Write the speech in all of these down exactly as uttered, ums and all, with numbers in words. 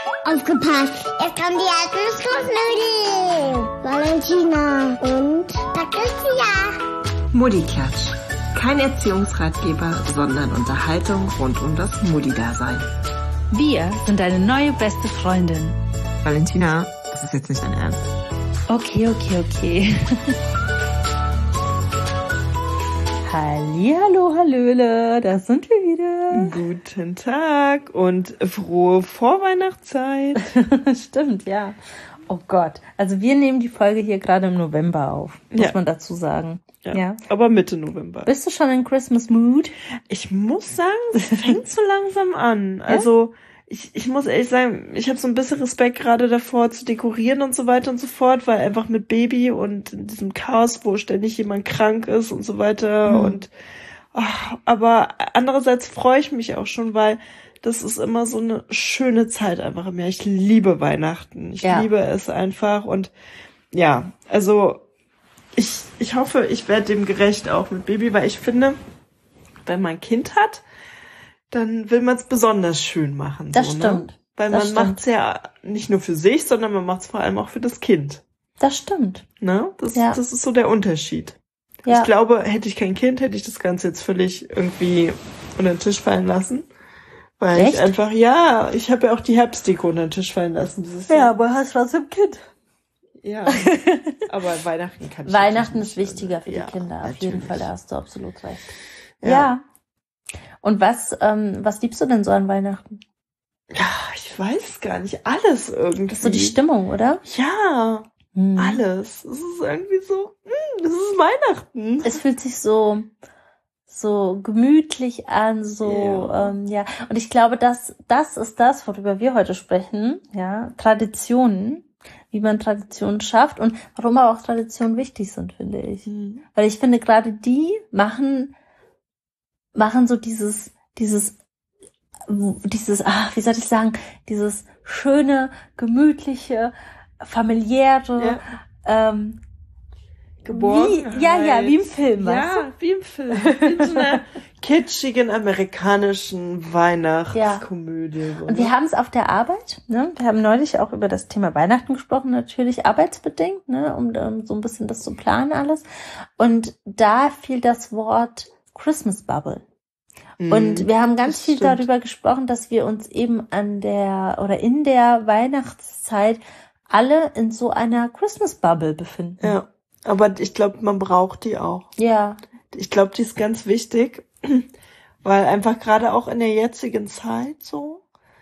Aufgepasst! Jetzt kommen die Erdnussflufnödel! Valentina und Patricia. Muddiklatsch. Kein Erziehungsratgeber, sondern Unterhaltung rund um das Muddi-Dasein. Wir sind deine neue beste Freundin. Valentina, das ist jetzt nicht dein Ernst. Okay, okay, okay. Hallihallo, hallöle, da sind wir wieder. Guten Tag und frohe Vorweihnachtszeit. Stimmt, ja. Oh Gott, also wir nehmen die Folge hier gerade im November auf, muss Ja. man dazu sagen. Ja, Ja. aber Mitte November. Bist du schon in Christmas Mood? Ich muss sagen, es fängt so langsam an. Also ich, ich muss ehrlich sagen, ich habe so ein bisschen Respekt gerade davor zu dekorieren und so weiter und so fort, weil einfach mit Baby und in diesem Chaos, wo ständig jemand krank ist und so weiter. Mhm. Und ach, aber andererseits freue ich mich auch schon, weil das ist immer so eine schöne Zeit einfach im Jahr. Ich liebe Weihnachten. Ich Ja. liebe es einfach. Und ja, also ich, ich hoffe, ich werde dem gerecht auch mit Baby, weil ich finde, wenn man ein Kind hat, dann will man es besonders schön machen. Das so, stimmt. Ne? Weil Das man macht es ja nicht nur für sich, sondern man macht es vor allem auch für das Kind. Das stimmt. Ne? Das, Ja. das ist so der Unterschied. Ja. Ich glaube, hätte ich kein Kind, hätte ich das Ganze jetzt völlig irgendwie unter den Tisch fallen lassen. Weil Echt? ich einfach, ja, ich habe ja auch die Herbstdeko unter den Tisch fallen lassen dieses Ja, Jahr. aber hast trotzdem Kind. Ja, aber Weihnachten kann ich Weihnachten natürlich ist nicht, wichtiger für ja, die Kinder, auf natürlich. jeden Fall, da hast du absolut recht. Ja. Ja. Und was, ähm, was liebst du denn so an Weihnachten? Ja, ich weiß gar nicht, alles irgendwie. Das ist so die Stimmung, oder? Ja, Hm. alles. Es ist irgendwie so, mm, das ist Weihnachten. Es fühlt sich so, so gemütlich an, so, Ja. ähm, ja. Und ich glaube, dass das ist das, worüber wir heute sprechen, ja. Traditionen, wie man Traditionen schafft und warum aber auch Traditionen wichtig sind, finde ich. Mhm. Weil ich finde, gerade die machen, machen so dieses, dieses, dieses, ach, wie soll ich sagen, dieses schöne, gemütliche, familiäre, ähm, Geborgenheit. Wie, ja, ja, wie im Film, weißt Ja, wie im Film. Wie in so einer kitschigen amerikanischen Weihnachtskomödie. So, Und wir ne? haben es auf der Arbeit, ne? Wir haben neulich auch über das Thema Weihnachten gesprochen, natürlich arbeitsbedingt, ne? Um, um so ein bisschen das zu planen alles. Und da fiel das Wort Christmas Bubble. Mhm, Und wir haben ganz das viel stimmt. darüber gesprochen, dass wir uns eben an der oder in der Weihnachtszeit alle in so einer Christmas Bubble befinden. Ja, aber ich glaube, man braucht die auch. Ja, Ich glaube, die ist ganz wichtig, weil einfach gerade auch in der jetzigen Zeit so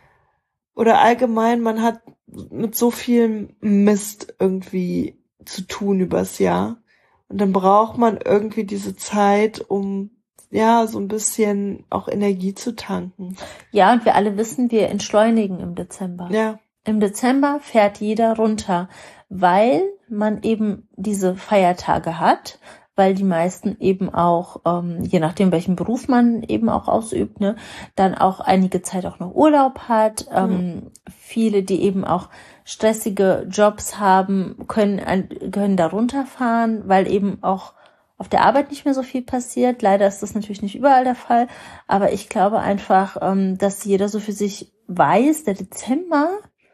oder allgemein, man hat mit so viel Mist irgendwie zu tun übers Jahr und dann braucht man irgendwie diese Zeit, um ja so ein bisschen auch Energie zu tanken. ja, und wir alle wissen, wir entschleunigen im Dezember. Ja, Im Dezember fährt jeder runter, weil man eben diese Feiertage hat, weil die meisten eben auch, ähm, je nachdem welchen Beruf man eben auch ausübt, ne, dann auch einige Zeit auch noch Urlaub hat. Ähm, viele, die eben auch stressige Jobs haben, können, ein- können da runterfahren, weil eben auch auf der Arbeit nicht mehr so viel passiert. Leider ist das natürlich nicht überall der Fall, aber ich glaube einfach, ähm, dass jeder so für sich weiß, der Dezember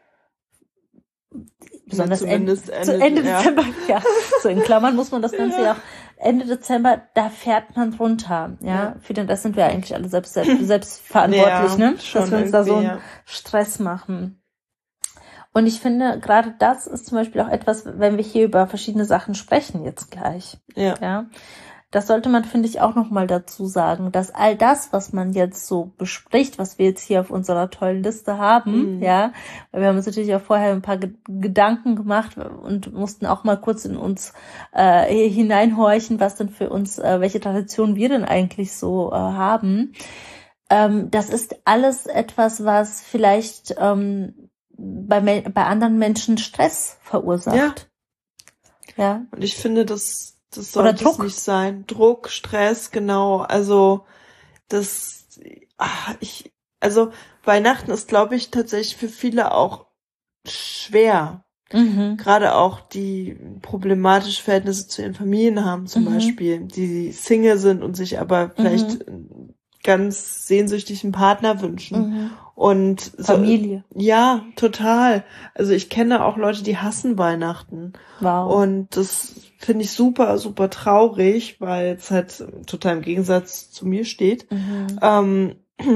besonders Ende, zumindest zu Ende- Ende ja. Dezember, ja, so in Klammern muss man das Ganze ja auch, Ende Dezember, da fährt man runter, ja, Ja. für den Rest sind wir eigentlich alle selbst, selbst, selbst verantwortlich, Ja, ne, schon dass wir uns da so irgendwie, einen ja. Stress machen. Und ich finde, gerade das ist zum Beispiel auch etwas, wenn wir hier über verschiedene Sachen sprechen jetzt gleich, ja, ja, das sollte man, finde ich, auch nochmal dazu sagen, dass all das, was man jetzt so bespricht, was wir jetzt hier auf unserer tollen Liste haben, Mhm. ja, weil wir haben uns natürlich auch vorher ein paar Ge- Gedanken gemacht und mussten auch mal kurz in uns äh, hineinhorchen, was denn für uns, äh, welche Traditionen wir denn eigentlich so äh, haben. Ähm, das ist alles etwas, was vielleicht ähm, bei, Me- bei anderen Menschen Stress verursacht. Ja. Und ich finde, das, das Oder sollte es Druck. nicht sein. Druck, Stress, genau. Also, das, ach, ich, also, Weihnachten ist, glaube ich, tatsächlich für viele auch schwer. Mhm. Gerade auch die problematische Verhältnisse zu ihren Familien haben, zum Mhm. Beispiel, die Single sind und sich aber vielleicht ganz sehnsüchtig einen Partner wünschen. Mhm. Und so, Familie. Ja, total. Also ich kenne auch Leute, die hassen Weihnachten. Wow. Und das finde ich super, super traurig, weil es halt total im Gegensatz zu mir steht. Mhm. Ähm,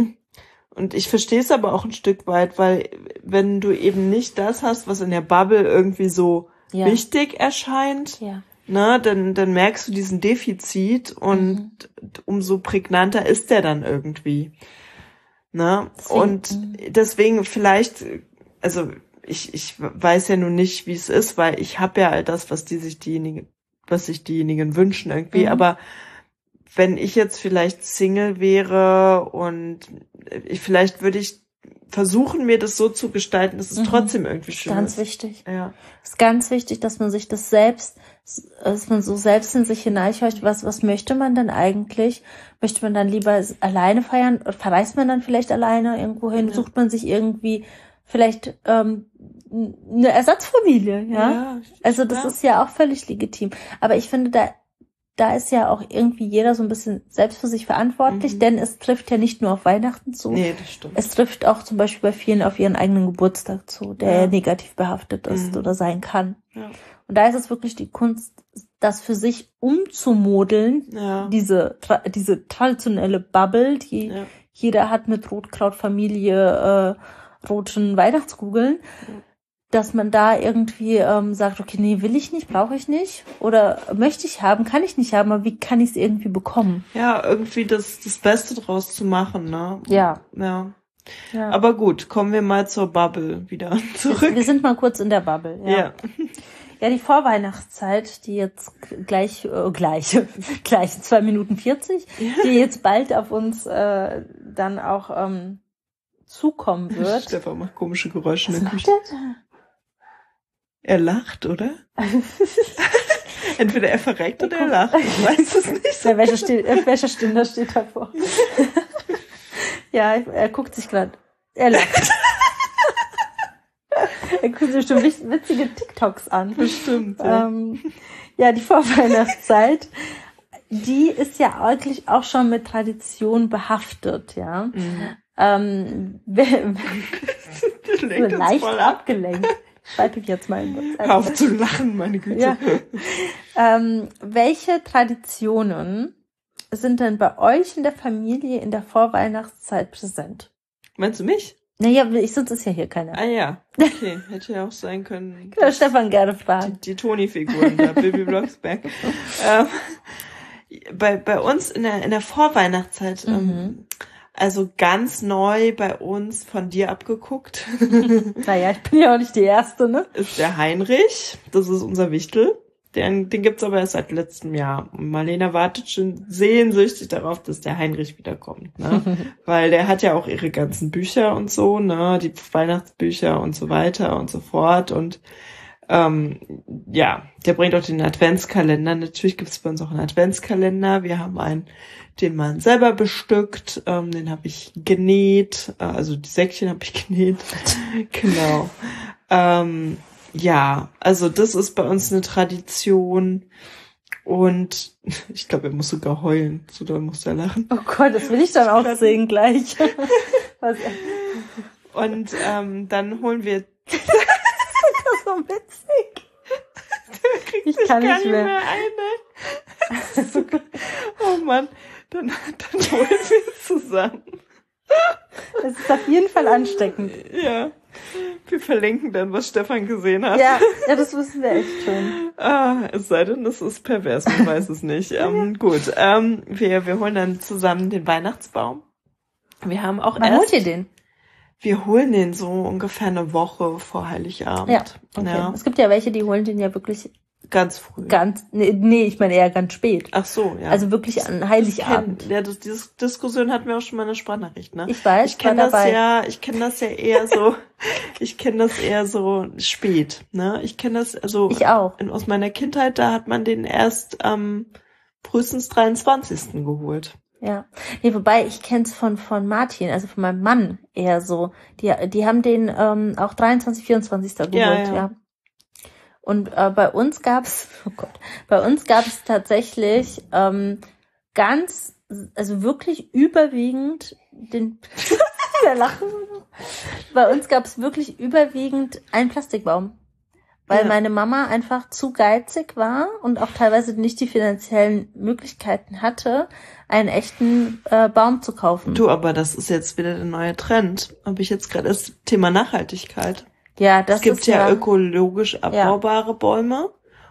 und ich verstehe es aber auch ein Stück weit, weil wenn du eben nicht das hast, was in der Bubble irgendwie so Ja. wichtig erscheint, Ja. na, dann, dann merkst du diesen Defizit und Mhm. umso prägnanter ist der dann irgendwie. Na, Deswegen, und mhm. deswegen vielleicht, also ich, ich weiß ja nun nicht, wie es ist, weil ich habe ja all das, was die sich diejenigen, was sich diejenigen wünschen irgendwie, Mhm. aber wenn ich jetzt vielleicht Single wäre und ich, vielleicht würde ich versuchen, mir das so zu gestalten, dass es Mhm. trotzdem irgendwie schön Ganz ist. wichtig. Ja. Ist ganz wichtig, dass man sich das selbst, dass man so selbst in sich hineinhorcht, was, was möchte man denn eigentlich? Möchte man dann lieber alleine feiern? Verreist man dann vielleicht alleine irgendwo hin? Ja. Sucht man sich irgendwie vielleicht ähm, eine Ersatzfamilie? Ja. Ja, Also das ja. ist ja auch völlig legitim. Aber ich finde, da da ist ja auch irgendwie jeder so ein bisschen selbst für sich verantwortlich, Mhm. denn es trifft ja nicht nur auf Weihnachten zu. Nee, das stimmt. Es trifft auch zum Beispiel bei vielen auf ihren eigenen Geburtstag zu, der Ja. negativ behaftet ist Mhm. oder sein kann. Ja. Und da ist es wirklich die Kunst, das für sich umzumodeln, Ja. diese tra diese traditionelle Bubble, die Ja. jeder hat mit Rotkrautfamilie, äh, roten Weihnachtskugeln, Ja. dass man da irgendwie ähm, sagt, okay, nee, will ich nicht, brauche ich nicht oder möchte ich haben, kann ich nicht haben, aber wie kann ich es irgendwie bekommen? Ja, irgendwie das, das Beste draus zu machen, ne? Ja. Ja. Ja. Aber gut, kommen wir mal zur Bubble wieder wir, zurück. wir sind mal kurz in der Bubble. Ja. Ja. Ja, die Vorweihnachtszeit, die jetzt gleich, äh, gleich, gleich zwei Minuten vierzig, die jetzt bald auf uns äh, dann auch ähm, zukommen wird. Stefan macht komische Geräusche Was in der macht Küche. der Er lacht, oder? Entweder er verreckt oder er lacht. Ich weiß es nicht. Der Wäscheständer steht davor. Ja, er guckt sich gerade. Er lacht. Er guckt sich bestimmt witzige TikToks an. Bestimmt. Ja. Ähm, ja, die Vorweihnachtszeit, die ist ja eigentlich auch schon mit Tradition behaftet, ja. Mhm. Ähm, Das lenkt uns leicht voll ab. abgelenkt. Schreibe ich jetzt mal in WhatsApp. Hör auf zu lachen, meine Güte. Ja. Ähm, welche Traditionen sind denn bei euch in der Familie in der Vorweihnachtszeit präsent? Meinst du mich? Naja, ich sonst ist ja hier keiner. Ah ja, okay. Hätte ja auch sein können. Kann Stefan gerne Die, fragen. die Toni-Figuren da, Bibi Blocksberg. ähm, bei, bei uns in der, in der Vorweihnachtszeit, Mhm. ähm, also ganz neu bei uns von dir abgeguckt, Naja, ich bin ja auch nicht die Erste, ne? ist der Heinrich. Das ist unser Wichtel. Den, den gibt's aber erst seit letztem Jahr. Und Marlena wartet schon sehnsüchtig darauf, dass der Heinrich wiederkommt, ne? Weil der hat ja auch ihre ganzen Bücher und so, ne? Die Weihnachtsbücher und so weiter und so fort. Und ähm, ja, der bringt auch den Adventskalender. Natürlich gibt's bei uns auch einen Adventskalender. Wir haben einen, den man selber bestückt. Ähm, den habe ich genäht. Äh, also die Säckchen habe ich genäht. Genau. Ähm, ja, also das ist bei uns eine Tradition und ich glaube, er muss sogar heulen, so da muss er lachen. Oh Gott, das will ich dann auch sehen gleich. Was, Und ähm, dann holen wir, das ist so witzig. der kriegt Ich sich kann gar nicht nicht mehr. mehr ein. Ne? Das ist so, oh Mann, dann, dann holen wir es zusammen. Das ist auf jeden Fall ansteckend. Ja, wir verlinken dann, was Stefan gesehen hat. Ja, ja, das wissen wir echt schon. Ah, es sei denn, das ist pervers, man weiß es nicht. Ähm, gut, ähm, wir, wir holen dann zusammen den Weihnachtsbaum. Wir haben auch Wann erst, holt ihr den? wir holen den so ungefähr eine Woche vor Heiligabend. Ja, okay. Ja, Es gibt ja welche, die holen den ja wirklich ganz früh. ganz, nee, nee, ich meine eher ganz spät. Ach so, ja. Also wirklich an Heiligabend. Kenn, ja, das, diese Diskussion hatten wir auch schon mal in der Sprachnachricht, ne? Ich weiß, Ich kenne war das dabei. ja, ich kenne das ja eher so, ich kenne das eher so spät, ne? Ich kenne das, also Ich auch. in, aus meiner Kindheit, da hat man den erst am frühestens dreiundzwanzigsten geholt. Ja. Nee, wobei ich kenn's von von Martin, also von meinem Mann eher so. Die die haben den ähm, auch dreiundzwanzig, vierundzwanzig geholt, Ja, ja. ja. Und äh, bei uns gab's, oh Gott, bei uns gab's tatsächlich ähm, ganz also wirklich überwiegend den Lachen. Bei uns gab es wirklich überwiegend einen Plastikbaum. Weil ja. meine Mama einfach zu geizig war und auch teilweise nicht die finanziellen Möglichkeiten hatte, einen echten äh, Baum zu kaufen. Du, aber das ist jetzt wieder der neue Trend. Habe ich jetzt gerade das Thema Nachhaltigkeit. Ja, das ist Es gibt ist ja, ja ökologisch abbaubare ja. Bäume.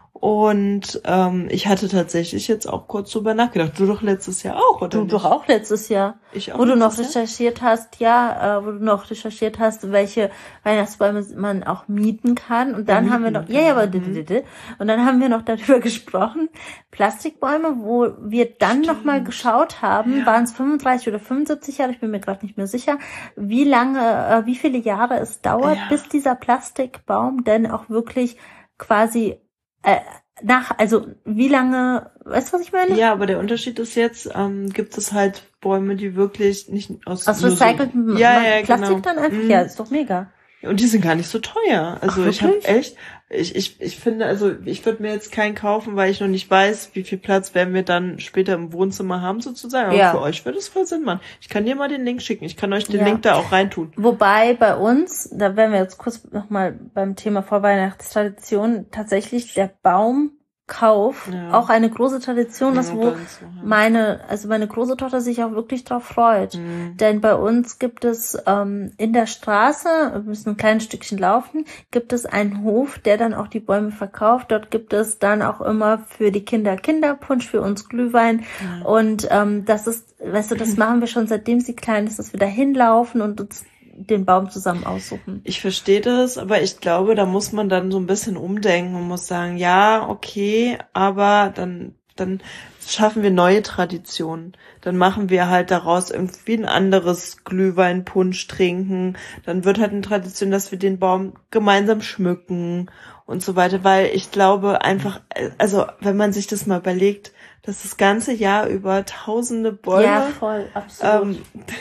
Und ähm, ich hatte tatsächlich jetzt auch kurz drüber nachgedacht. Du doch letztes Jahr auch, oder Du nicht? doch auch letztes Jahr. Ich auch Wo du noch letztes Jahr? recherchiert hast, ja, äh, wo du noch recherchiert hast, welche Weihnachtsbäume man auch mieten kann. Und dann Ja, haben wir mieten noch, ja, ja, aber, kann. und dann haben wir noch darüber gesprochen, Plastikbäume, wo wir dann Stimmt. nochmal geschaut haben, Ja. waren es fünfunddreißig oder fünfundsiebzig Jahre, ich bin mir gerade nicht mehr sicher, wie lange, äh, wie viele Jahre es dauert, Ja. bis dieser Plastikbaum denn auch wirklich quasi, äh, nach, also wie lange, weißt du, was ich meine? Ja, aber der Unterschied ist jetzt, ähm, gibt es halt Bäume, die wirklich nicht aus, Aus nur so- recyceltem ja, Ma- ja, Plastik genau. dann einfach? Mhm. Ja, ist doch mega. Und die sind gar nicht so teuer. Also Ach, ich habe wirklich? echt, ich, ich, ich finde, also ich würde mir jetzt keinen kaufen, weil ich noch nicht weiß, wie viel Platz werden wir dann später im Wohnzimmer haben sozusagen. Aber Ja. für euch würde es voll Sinn machen. Ich kann dir mal den Link schicken. Ich kann euch den Ja. Link da auch reintun. Wobei bei uns, da wären wir jetzt kurz nochmal beim Thema Vorweihnachtstradition, tatsächlich der Baumkauf Ja. auch eine große Tradition ist, Ja, wo bei uns so, ja. meine, also meine große Tochter sich auch wirklich drauf freut. Mhm. Denn bei uns gibt es ähm, in der Straße, wir müssen ein kleines Stückchen laufen, gibt es einen Hof, der dann auch die Bäume verkauft. Dort gibt es dann auch immer für die Kinder Kinderpunsch, für uns Glühwein. Ja. Und ähm, das ist, weißt du, das machen wir schon seitdem sie klein ist, dass wir da hinlaufen und uns den Baum zusammen aussuchen. Ich verstehe das, aber ich glaube, da muss man dann so ein bisschen umdenken und muss sagen, ja, okay, aber dann, dann schaffen wir neue Traditionen. Dann machen wir halt daraus irgendwie ein anderes Glühweinpunsch trinken. Dann wird halt eine Tradition, dass wir den Baum gemeinsam schmücken und so weiter, weil ich glaube einfach, also wenn man sich das mal überlegt, dass das ganze Jahr über tausende Bäume Ja, voll, absolut. ähm,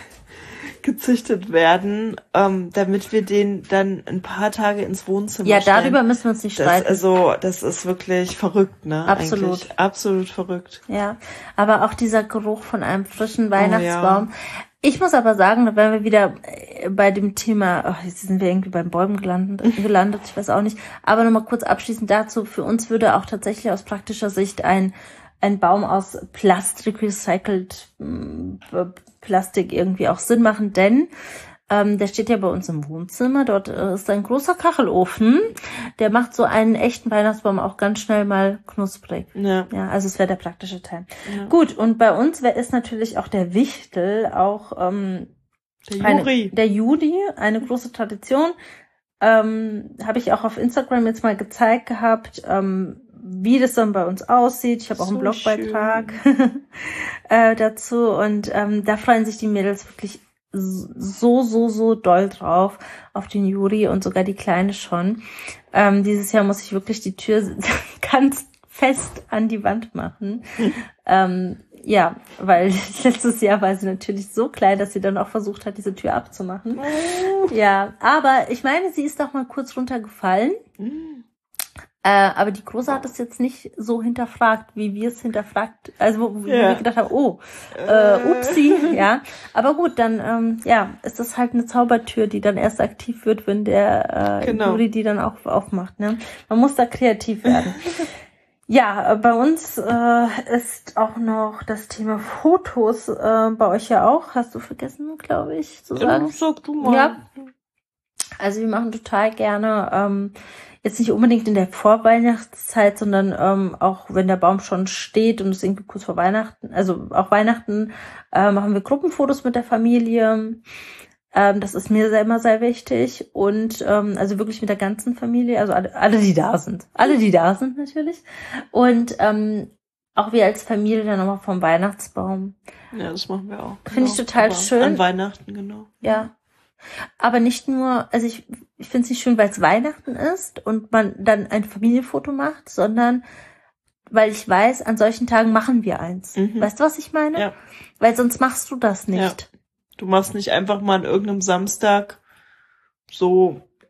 gezüchtet werden, ähm, damit wir den dann ein paar Tage ins Wohnzimmer ja, stellen. darüber müssen wir uns nicht Das, streiten. also, das ist wirklich verrückt, ne? Absolut. Eigentlich. Absolut verrückt. Ja, aber auch dieser Geruch von einem frischen Weihnachtsbaum. ja. Ich muss aber sagen, da wären wir wieder äh, bei dem Thema, ach, jetzt sind wir irgendwie beim Bäumen gelandet, gelandet, ich weiß auch nicht. Aber nochmal kurz abschließend dazu, für uns würde auch tatsächlich aus praktischer Sicht ein ein Baum aus Plastik, recycelt äh, Plastik irgendwie auch Sinn machen, denn ähm, der steht ja bei uns im Wohnzimmer, dort äh, ist ein großer Kachelofen, der macht so einen echten Weihnachtsbaum auch ganz schnell mal knusprig. Ja. Ja, also es wäre der praktische Teil. Ja. Gut, und bei uns wär, ist natürlich auch der Wichtel, auch ähm, Der Juri. eine, der Juli, eine große Tradition. Ähm, habe ich auch auf Instagram jetzt mal gezeigt gehabt, ähm, wie das dann bei uns aussieht. Ich habe auch So einen Blogbeitrag äh, dazu und ähm, da freuen sich die Mädels wirklich so, so, so doll drauf auf den Juri und sogar die Kleine schon. Ähm, dieses Jahr muss ich wirklich die Tür ganz fest an die Wand machen. ähm, ja, weil letztes Jahr war sie natürlich so klein, dass sie dann auch versucht hat, diese Tür abzumachen. Oh. Ja, aber ich meine, sie ist doch mal kurz runtergefallen. Mm. Äh, aber die Große hat es jetzt nicht so hinterfragt, wie wir es hinterfragt, also wo, wo Ja. wir gedacht haben, oh, äh, upsi, ja. Aber gut, dann ähm, ja, ist das halt eine Zaubertür, die dann erst aktiv wird, wenn der äh, Genau. Juri die dann auch aufmacht. Ne? Man muss da kreativ werden. Ja, äh, bei uns äh, ist auch noch das Thema Fotos, äh, bei euch ja auch, hast du vergessen, glaube ich, zu sagen. Sag du mal. Ja. Also wir machen total gerne, ähm, jetzt nicht unbedingt in der Vorweihnachtszeit, sondern ähm, auch wenn der Baum schon steht und es irgendwie kurz vor Weihnachten, also auch Weihnachten, äh, machen wir Gruppenfotos mit der Familie. Ähm, das ist mir sehr, immer sehr wichtig und ähm, also wirklich mit der ganzen Familie, also alle, alle, die da sind. Alle, die da sind natürlich. Und ähm, auch wir als Familie dann nochmal vom Weihnachtsbaum. Ja, das machen wir auch. Finde ich total Aber schön. An Weihnachten, genau. Ja. Aber nicht nur, also ich, ich finde es nicht schön, weil es Weihnachten ist und man dann ein Familienfoto macht, sondern weil ich weiß, an solchen Tagen machen wir eins. Mhm. Weißt du, was ich meine? Ja. Weil sonst machst du das nicht. Du machst nicht einfach mal an irgendeinem Samstag so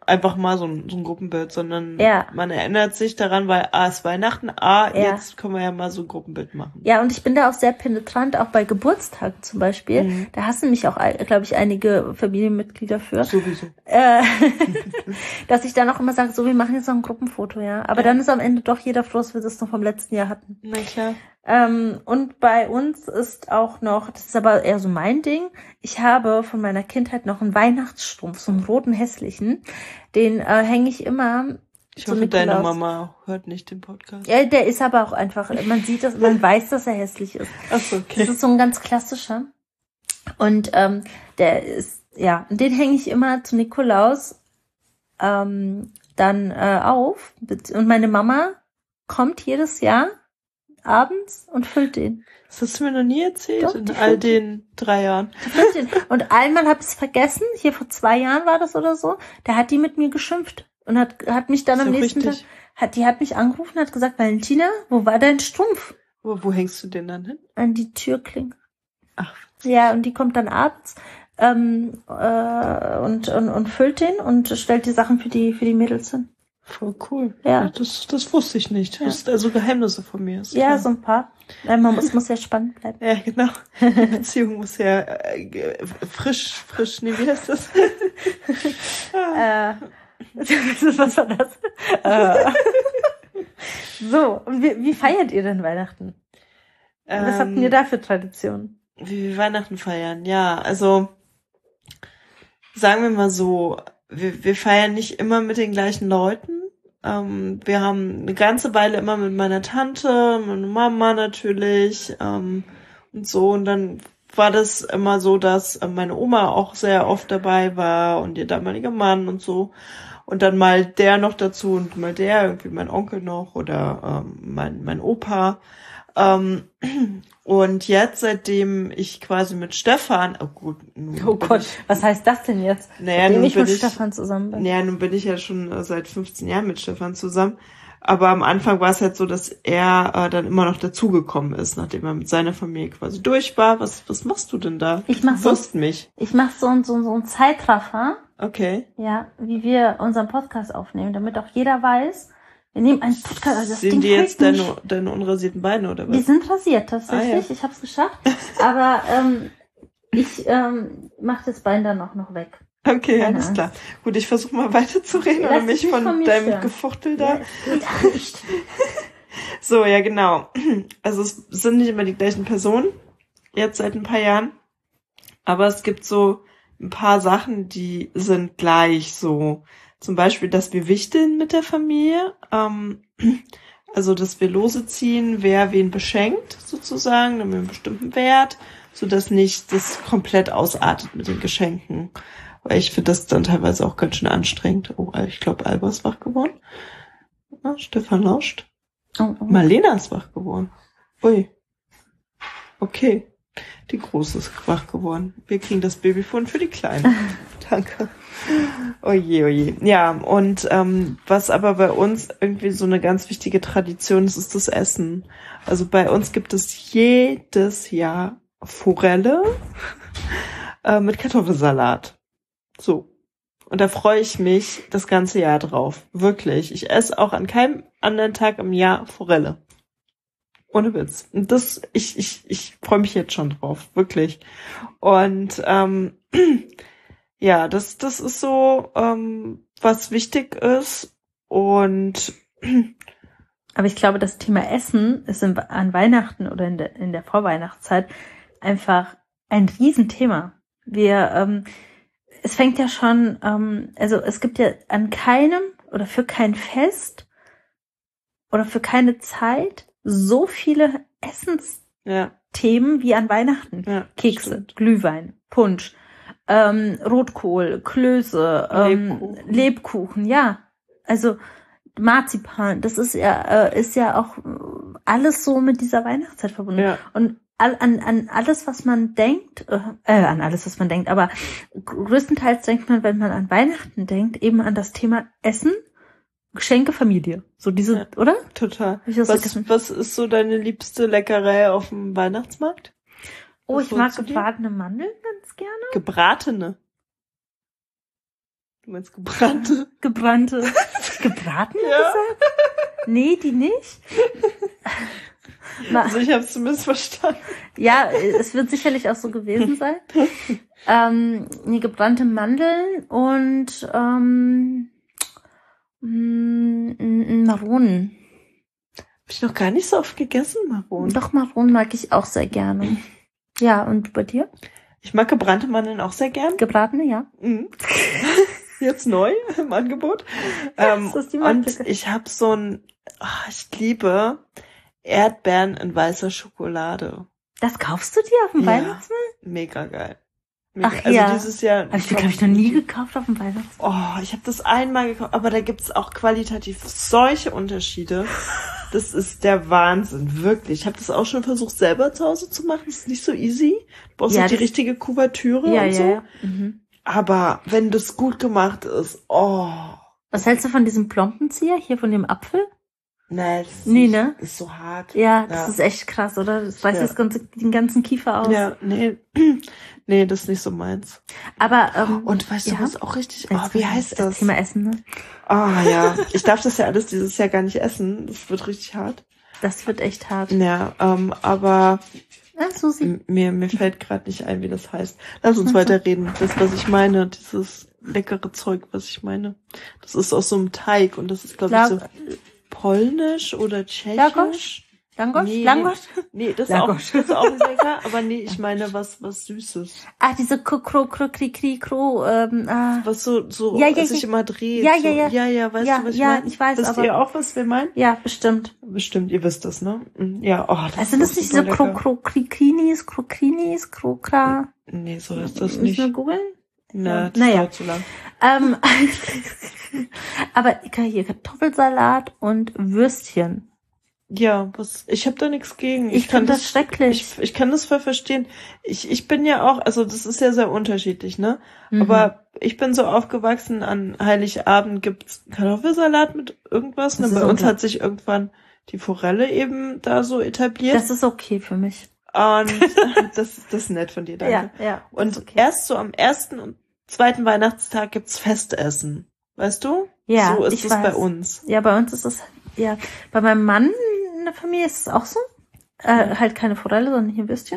einfach mal so ein, so ein Gruppenbild, sondern Ja. man erinnert sich daran, weil A ist Weihnachten, A, Ja. jetzt können wir ja mal so ein Gruppenbild machen. Ja, und ich bin da auch sehr penetrant, auch bei Geburtstagen zum Beispiel. Mhm. Da hassen mich auch, glaube ich, einige Familienmitglieder für. Sowieso. Äh, dass ich dann auch immer sage, so, wir machen jetzt noch ein Gruppenfoto, ja. Aber Ja. dann ist am Ende doch jeder froh, dass wir das noch vom letzten Jahr hatten. Na klar. Ähm, und bei uns ist auch noch, das ist aber eher so mein Ding, ich habe von meiner Kindheit noch einen Weihnachtsstrumpf, so einen roten hässlichen, den äh, hänge ich immer Ich zu hoffe, deine Nikolaus. Mama hört nicht den Podcast. Ja, der ist aber auch einfach, man sieht das, man weiß, dass er hässlich ist. Achso, Das okay. ist so ein ganz klassischer. Und ähm, der ist, ja, den hänge ich immer zu Nikolaus ähm, dann äh, auf. Und meine Mama kommt jedes Jahr abends und füllt den. Das hast du mir noch nie erzählt, Doch, in die all fünf- den drei Jahren. Die füllt den. Und einmal habe ich es vergessen, hier vor zwei Jahren war das oder so, der hat die mit mir geschimpft. Und hat, hat mich dann Ist am doch nächsten richtig. Tag, hat, die hat mich angerufen und hat gesagt, Valentina, wo war dein Strumpf? Wo, wo hängst du den dann hin? An die Türklinke. Ach, Ja, und die kommt dann abends ähm, äh, und, und, und füllt den und stellt die Sachen für die, für die Mädels hin. voll cool. Ja. Das, das wusste ich nicht. Ja. Das ist also Geheimnisse von mir. Ist Ja, klar. so ein paar. Weil man muss, muss ja spannend bleiben. Ja, genau. Die Beziehung muss ja äh, ge- frisch, frisch, nee, wie heißt das? äh, was war das? äh. So, und wie, wie feiert ihr denn Weihnachten? Was habt ihr Ähm, da für Traditionen? Wie wir Weihnachten feiern, ja, also sagen wir mal so, wir, wir feiern nicht immer mit den gleichen Leuten. Ähm, wir haben eine ganze Weile immer mit meiner Tante, meiner Mama natürlich ähm, und so. Und dann war das immer so, dass äh, meine Oma auch sehr oft dabei war und ihr damaliger Mann und so. Und dann mal der noch dazu und mal der, irgendwie mein Onkel noch oder ähm, mein, mein Opa. Ähm, und jetzt, seitdem ich quasi mit Stefan, oh gut, nun Oh bin Gott, ich, was heißt das denn jetzt? naja, Seitdem nun ich bin mit ich, Stefan zusammen bin. naja, nun bin ich ja schon äh, seit fünfzehn Jahren mit Stefan zusammen. Aber am Anfang war es halt so, dass er äh, dann immer noch dazugekommen ist, nachdem er mit seiner Familie quasi durch war. Was, was machst du denn da? Ich mach Du so, wirst mich. ich mach so, ein- so, ein- so ein Zeitraffer, Okay. ja, wie wir unseren Podcast aufnehmen, damit auch jeder weiß, wir nehmen einen Podcast, also das Sehen Ding die jetzt hält deine, nicht. deine unrasierten Beine oder Wir was? sind rasiert, tatsächlich. Ah, ja. Ich habe es geschafft. Aber ähm, ich ähm, mache das Bein dann auch noch weg. Okay, Keine alles Angst. klar. Gut, ich versuche mal weiterzureden Lass oder dich mich nicht von, von mir deinem stören. Gefuchtel Ja, da. es geht auch nicht. So, ja, genau. Also es sind nicht immer die gleichen Personen, jetzt seit ein paar Jahren. Aber es gibt so ein paar Sachen, die sind gleich so. Zum Beispiel, dass wir wichteln mit der Familie. Ähm, also, dass wir Lose ziehen, wer wen beschenkt, sozusagen, dann mit einem bestimmten Wert, sodass nicht das komplett ausartet mit den Geschenken. Weil ich finde das dann teilweise auch ganz schön anstrengend. Oh, ich glaube, Alba ist wach geworden. Ah, Stefan lauscht. Oh, oh. Marlena ist wach geworden. Ui. Okay. Die Große ist wach geworden. Wir kriegen das Babyphone für die Kleine. Danke. Oje, oje. Ja, und ähm, was aber bei uns irgendwie so eine ganz wichtige Tradition ist, ist das Essen. Also bei uns gibt es jedes Jahr Forelle äh, mit Kartoffelsalat. So. Und da freue ich mich das ganze Jahr drauf. Wirklich. Ich esse auch an keinem anderen Tag im Jahr Forelle. Ohne Witz. Und das, ich, ich, ich freue mich jetzt schon drauf. Wirklich. Und ähm, ja, das, das ist so, ähm, was wichtig ist. Und Aber ich glaube, das Thema Essen ist in, an Weihnachten oder in der, in der Vorweihnachtszeit einfach ein Riesenthema. Wir, ähm, es fängt ja schon, ähm, also es gibt ja an keinem oder für kein Fest oder für keine Zeit so viele Essensthemen ja, wie an Weihnachten. ja. Kekse, stimmt. Glühwein, Punsch, ähm, Rotkohl, Klöße, ähm, Lebkuchen. Lebkuchen, ja. Also Marzipan, das ist ja, äh, ist ja auch alles so mit dieser Weihnachtszeit verbunden. Ja, Und all, an, an alles, was man denkt, äh, äh, an alles, was man denkt, aber größtenteils denkt man, wenn man an Weihnachten denkt, eben an das Thema Essen, Geschenke, Familie. So diese, Ja. oder? total. Hab ich das Was, vergessen? was ist so deine liebste Leckerei auf dem Weihnachtsmarkt? Oh, Was ich mag holst du dir? gebratene Mandeln ganz gerne. Gebratene. Du meinst gebrannte? Gebrannte. Gebraten Ja. gesagt? Nee, die nicht. Also ich habe es zumindest verstanden. Ja, es wird sicherlich auch so gewesen sein. ähm, nee, gebrannte Mandeln und ähm, m- Maronen. Hab ich noch gar nicht so oft gegessen, Maronen. Doch, Maronen mag ich auch sehr gerne. Ja, und bei dir? Ich mag gebrannte Mandeln auch sehr gern. Gebratene, ja. Mhm. Jetzt neu im Angebot. Ja, ähm, das ist die und Marktlücke. ich habe so ein, ach, ich liebe Erdbeeren in weißer Schokolade. Das kaufst du dir auf dem Ja. Weihnachtsmarkt? Mega geil. Mega. Ach also ja. dieses Jahr. Hab ich, glaub ich, noch nie gekauft auf dem Weihnachtsmarkt. Oh, ich habe das einmal gekauft, aber da gibt's auch qualitativ solche Unterschiede. Das ist der Wahnsinn, wirklich. Ich habe das auch schon versucht, selber zu Hause zu machen. Das ist nicht so easy. Du brauchst Ja, auch die das- richtige Kuvertüre Ja, und ja, so. ja. Mhm. Aber wenn das gut gemacht ist, oh. Was hältst du von diesem Plompenzieher hier, von dem Apfel? Nee, das ist, Nee, nicht, ne? ist so hart. Ja, das Ja. ist echt krass, oder? Das reißt Ja. das ganze, den ganzen Kiefer aus. Ja, nee. Nee, das ist nicht so meins. Aber, ähm, Und weißt ja. du, was auch richtig, oh, wie heißt das? Thema Essen, ne? Ah, ja. Ich darf das ja alles dieses Jahr gar nicht essen. Das wird richtig hart. Das wird echt hart. Ja, ähm, aber Ja, Susi. m- mir, mir fällt gerade nicht ein, wie das heißt. Lass uns Mhm. weiterreden. Das, was ich meine, dieses leckere Zeug, was ich meine. Das ist aus so einem Teig und das ist, glaube ich, so La- polnisch oder tschechisch. Langosch? Langosch? Nee. Langosch? Nee, das ist, auch, Langosch. das ist auch lecker, aber nee, ich meine was, was Süßes. Ah, diese Kro, Kro, Kro, Kri, Kri, Kro, ähm, ah. Was so, so, Ja, ja, sich ja. immer dreht. Ja, so. ja, ja. Ja, ja, weißt Ja, du, was ich ja, meine? ich weiß, Wisst aber- ihr auch, was wir meinen? Ja, bestimmt. Bestimmt, ihr wisst das, ne? Mhm. Ja, oh, das Also sind ist das nicht super diese Kro, lecker. Kro, Kri, Krinis, Kro, Krinis, Kro, Kra? Nee, so heißt das Müssen nicht. wir googeln? Na, das Naja. dauert zu lang. Ähm, aber hier Kartoffelsalat und Würstchen. Ja, was, ich habe da nichts gegen. Ich kann finde das schrecklich. Ich, ich kann das voll verstehen. Ich, ich bin ja auch, also das ist ja sehr unterschiedlich, ne? Mhm. Aber ich bin so aufgewachsen, an Heiligabend gibt's Kartoffelsalat mit irgendwas. Ne? Das ist Bei uns unglaublich. hat sich irgendwann die Forelle eben da so etabliert. Das ist okay für mich. Und das, das ist nett von dir, danke. Ja, ja. Und ist okay. erst so am ersten und zweiten Weihnachtstag gibt's Festessen. Weißt du? Ja, so ist ich es weiß. bei uns. Ja, bei uns ist es, ja, bei meinem Mann in der Familie ist es auch so. Äh, halt keine Forelle, sondern hier Würstchen.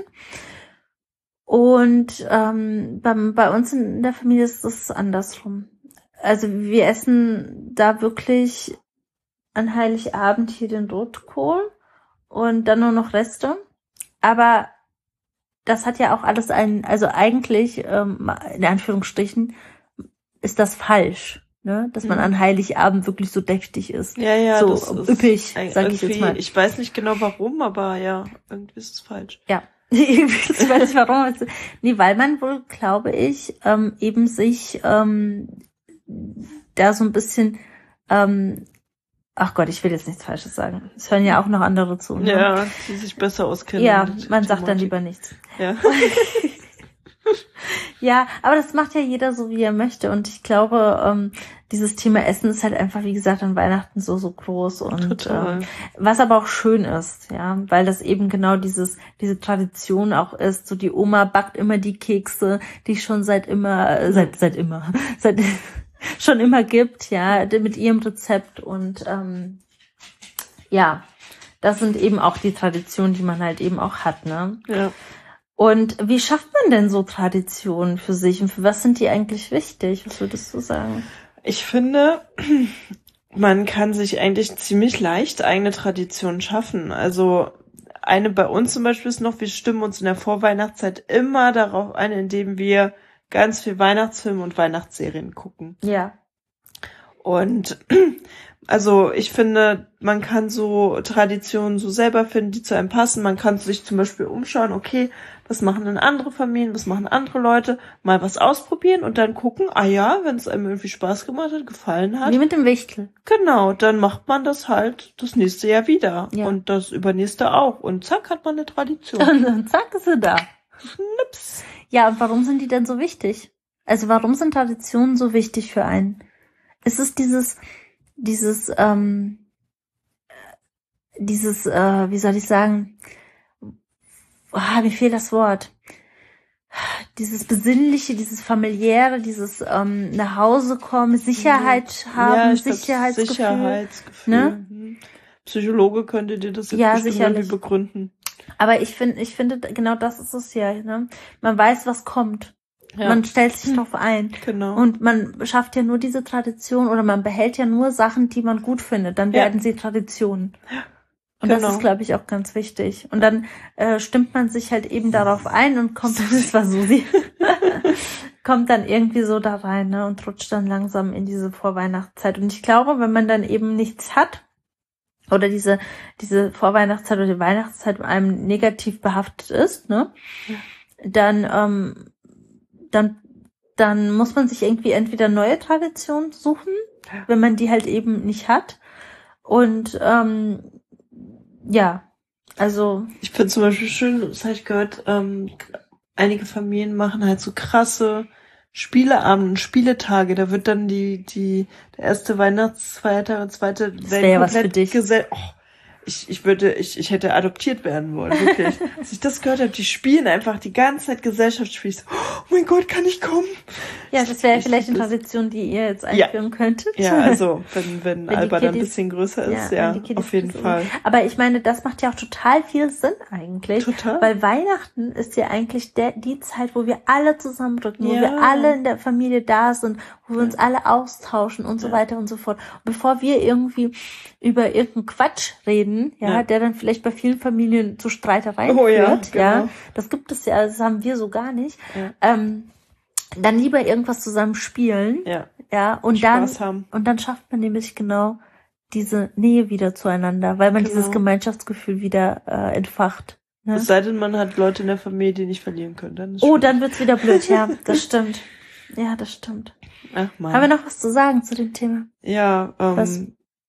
Und ähm, beim, bei uns in der Familie ist es andersrum. Also wir essen da wirklich an Heiligabend hier den Rotkohl und dann nur noch Reste. Aber das hat ja auch alles einen, also eigentlich, ähm, in Anführungsstrichen, ist das falsch, ne? Dass man Mhm. an Heiligabend wirklich so deftig ist. Ja, ja, so das ist üppig, ein- sag ich jetzt irgendwie- mal. Ich weiß nicht genau warum, aber ja, irgendwie ist es falsch. Ja. Ich weiß nicht warum. Nee, weil man wohl, glaube ich, ähm, eben sich ähm, da so ein bisschen, ähm, ach Gott, ich will jetzt nichts Falsches sagen. Es hören ja auch noch andere zu. Ne? Ja, die sich besser auskennen. Ja, mit man sagt dann Thematik. lieber nichts. Ja. Ja, aber das macht ja jeder so, wie er möchte. Und ich glaube, ähm, dieses Thema Essen ist halt einfach, wie gesagt, an Weihnachten so, so groß. Und Total. ähm, was aber auch schön ist, ja, weil das eben genau dieses, diese Tradition auch ist. So die Oma backt immer die Kekse, die es schon seit immer, äh, seit, seit immer, seit schon immer gibt, ja, mit ihrem Rezept. Und ähm, ja, das sind eben auch die Traditionen, die man halt eben auch hat, ne? Ja. Und wie schafft man denn so Traditionen für sich und für was sind die eigentlich wichtig? Was würdest du sagen? Ich finde, man kann sich eigentlich ziemlich leicht eigene Traditionen schaffen. Also eine bei uns zum Beispiel ist noch, wir stimmen uns in der Vorweihnachtszeit immer darauf ein, indem wir ganz viel Weihnachtsfilme und Weihnachtsserien gucken. Ja. Und also ich finde, man kann so Traditionen so selber finden, die zu einem passen. Man kann sich zum Beispiel umschauen, okay, was machen denn andere Familien, was machen andere Leute, mal was ausprobieren und dann gucken, ah ja, wenn es einem irgendwie Spaß gemacht hat, gefallen hat, Wie mit dem Wichtel. genau, dann macht man das halt das nächste Jahr wieder Ja. und das übernächste auch und zack, hat man eine Tradition. Und dann zack ist sie da. Schnips. Ja, und warum sind die denn so wichtig? Also warum sind Traditionen so wichtig für einen? Ist es dieses, dieses, ähm, dieses, äh, wie soll ich sagen, ah, mir fehlt das Wort. dieses Besinnliche, dieses Familiäre, dieses ähm, nach Hause kommen, Sicherheit haben, Ja, ich glaub, Sicherheitsgefühl. Sicherheitsgefühl. Ne? Mhm. Psychologe könnte dir das jetzt Ja, bestimmt sicherlich. irgendwie begründen. Aber ich finde, ich finde, genau das ist es ja. Ne? Man weiß, was kommt. Ja. Man stellt sich drauf ein. Genau. Und man schafft ja nur diese Tradition oder man behält ja nur Sachen, die man gut findet. Dann Ja. werden sie Traditionen. Und Genau. das ist, glaube ich, auch ganz wichtig. Und dann äh, stimmt man sich halt eben darauf ein und kommt, das war Susi, kommt dann irgendwie so da rein, ne, und rutscht dann langsam in diese Vorweihnachtszeit. Und ich glaube, wenn man dann eben nichts hat oder diese diese Vorweihnachtszeit oder die Weihnachtszeit mit einem negativ behaftet ist, ne, dann ähm, dann dann muss man sich irgendwie entweder neue Traditionen suchen, wenn man die halt eben nicht hat. Und ähm, ja, also Ich finde zum Beispiel schön, das habe ich gehört, ähm, einige Familien machen halt so krasse Spieleabende und Spieletage. Da wird dann die, die, der erste Weihnachtsfeiertag und zweite Das wäre ja was für dich. gesell- oh, ich, ich würde, ich, ich hätte adoptiert werden wollen, wirklich. Als ich das gehört habe, die spielen einfach die ganze Zeit Gesellschaftsspiele. Ich so, oh mein Gott, kann ich kommen? ja, das wäre Ich vielleicht eine lieb das. Tradition, die ihr jetzt Ja. einführen könntet. Ja, also, wenn, wenn, Wenn die Alba dann ein Kiddies- bisschen größer ist, wenn ja, die Kiddies auf jeden größer Fall. sind. Aber ich meine, das macht ja auch total viel Sinn eigentlich. Total. Weil Weihnachten ist ja eigentlich der, die Zeit, wo wir alle zusammenrücken, wo Ja. wir alle in der Familie da sind, wo wir uns alle austauschen und so Ja. weiter und so fort. Und bevor wir irgendwie über irgendeinen Quatsch reden, ja, Ja. der dann vielleicht bei vielen Familien zu Streitereien Oh ja, führt, ja, genau. das gibt es ja, das haben wir so gar nicht, Ja. ähm, dann lieber irgendwas zusammen spielen, Ja, ja, und dann, Spaß haben. und dann schafft man nämlich genau diese Nähe wieder zueinander, weil man Genau. dieses Gemeinschaftsgefühl wieder äh, entfacht. Ne? Es sei denn, man hat Leute in der Familie, die nicht verlieren können. Dann ist Oh, schwierig. dann wird's wieder blöd, ja, das stimmt. Ja, das stimmt. Ach man. Haben wir noch was zu sagen zu dem Thema? Ja, ähm, Was?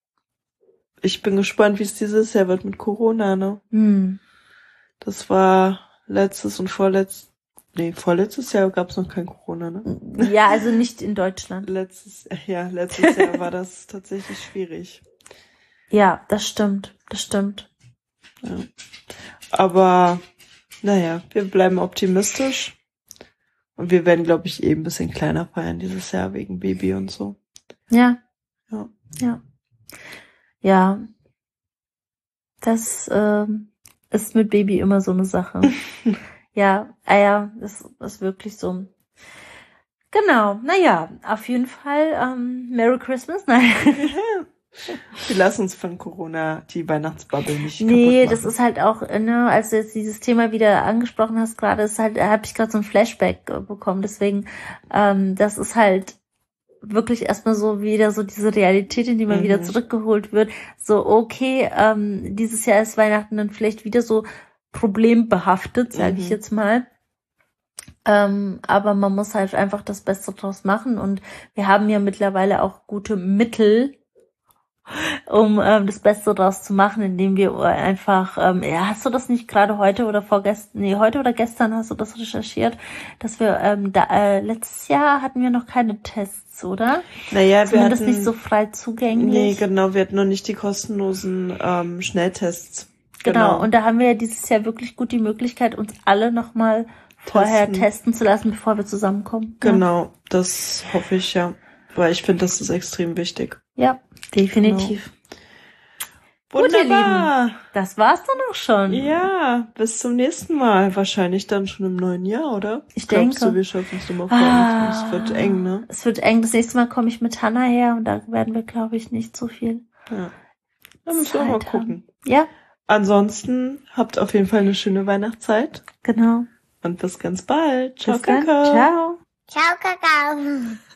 ich bin gespannt, wie es dieses Jahr wird mit Corona, ne? Hm. Das war letztes und vorletztes, nee, vorletztes Jahr gab es noch kein Corona, ne? Ja, also nicht in Deutschland. Letztes, ja, letztes Jahr war das tatsächlich schwierig. Ja, das stimmt, das stimmt. Ja. Aber, naja, wir bleiben optimistisch. Und wir werden, glaube ich, eben ein bisschen kleiner feiern dieses Jahr wegen Baby und so. Ja. Ja. Ja. Ja. Das ähm, ist mit Baby immer so eine Sache. Ja, ah ja, das ist wirklich so. Genau, naja, auf jeden Fall ähm, Merry Christmas. Nein. Wir lassen uns von Corona die Weihnachtsbubble nicht Nee, kaputt das machen. ist halt auch, ne, als du jetzt dieses Thema wieder angesprochen hast gerade, ist halt, habe ich gerade so ein Flashback äh, bekommen. Deswegen, ähm, das ist halt wirklich erstmal so wieder so diese Realität, in die man Mhm. wieder zurückgeholt wird. So, okay, ähm, dieses Jahr ist Weihnachten dann vielleicht wieder so problembehaftet, sage Mhm. ich jetzt mal. Ähm, aber man muss halt einfach das Beste draus machen und wir haben ja mittlerweile auch gute Mittel, um ähm, das Beste draus zu machen, indem wir einfach, ähm, ja, hast du das nicht gerade heute oder vorgestern, nee, heute oder gestern hast du das recherchiert, dass wir, ähm, da, äh, letztes Jahr hatten wir noch keine Tests, oder? Naja, wir Zumindest hatten, nicht so frei zugänglich. nee, genau, wir hatten noch nicht die kostenlosen ähm, Schnelltests. Genau. Und da haben wir ja dieses Jahr wirklich gut die Möglichkeit, uns alle nochmal vorher Testen. testen zu lassen, bevor wir zusammenkommen. Genau, das hoffe ich ja. Weil ich finde, das ist extrem wichtig. Ja, definitiv. Gut, ihr Wunderbar. Das war's dann auch schon. Ja, bis zum nächsten Mal. Wahrscheinlich dann schon im neuen Jahr, oder? Ich Glaubst denke. du, wir schaffen es nochmal vor? Ah. Es wird eng, ne? Es wird eng. Das nächste Mal komme ich mit Hannah her und da werden wir, glaube ich, nicht so viel Ja. Da müssen wir mal Zeit gucken. haben. Ja, Ansonsten habt auf jeden Fall eine schöne Weihnachtszeit genau. und bis ganz bald. Ciao, Bis dann. Kakao. Ciao. Ciao, Kakao.